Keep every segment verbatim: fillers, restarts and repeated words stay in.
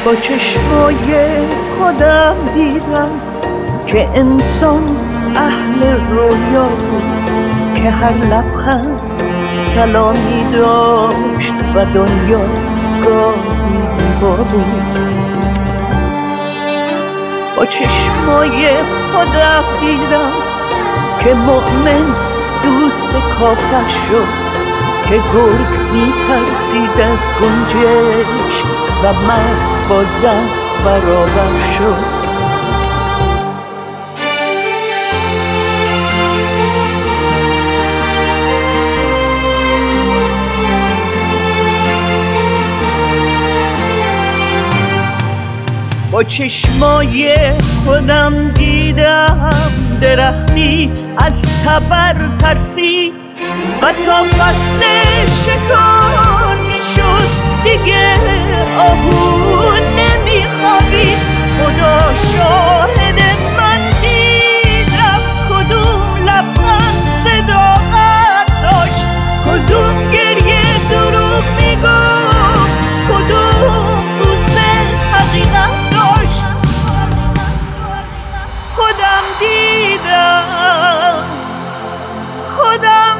با چشمای خودم دیدم که انسان اهل رویا بود، که هر لبخند سلامی داشت و دنیا گاهی زیبا بود. با چشمای خودم دیدم که مؤمن دوست کافر شد، که گرگ میترسید از گنجشک و مرد با زن برابر شد. با چشمای خودم دیدم درختی از تبر ترسید و تا فصل شکار میشد دیگه آهو نمیخوابید. خدا شاهد من دیدم کدوم لبخند صداقت داشت، کدوم گریه دروغ میگفت، کدوم بوسه حقیقت داشت. خودم دیدم خودم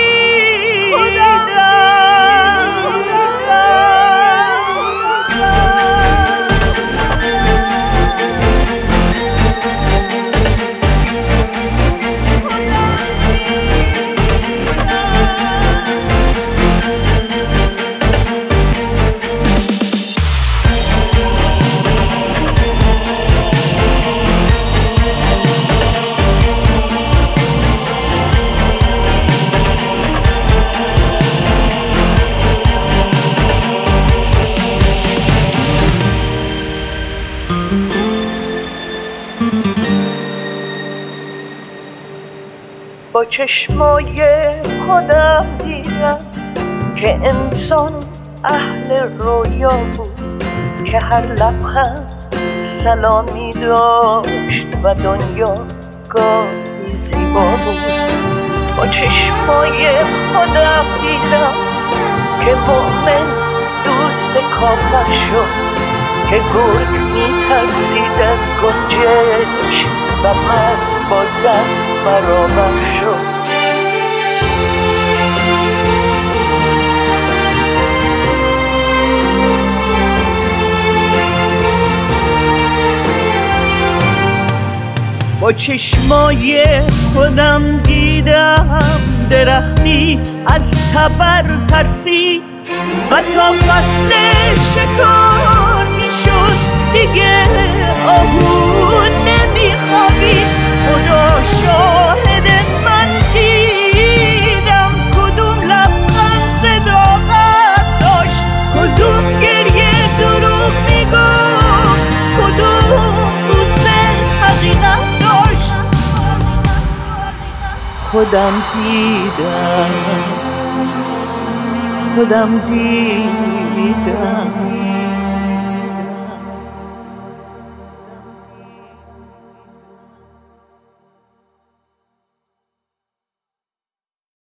با چشمای خودم دیدم که انسان اهل رویا بود، که هر لبخند سلامی داشت و دنیا گاهی زیبا بود. با چشمای خودم دیدم که مؤمن دوست کافر شد، که گرگ میترسید از گنجشک و مرد با زن برابر شد. با چشمای خودم دیدم درختی از تبر ترسید و تا فصل شکار میشد دیگه آهو نمیخوابید. خدا شاهد من دیدم کدوم لبخند صداقت داشت، کدوم گریه دروغ میگفت، کدوم بوسه حقیقت داشت. خودم دیدم خودم دیدم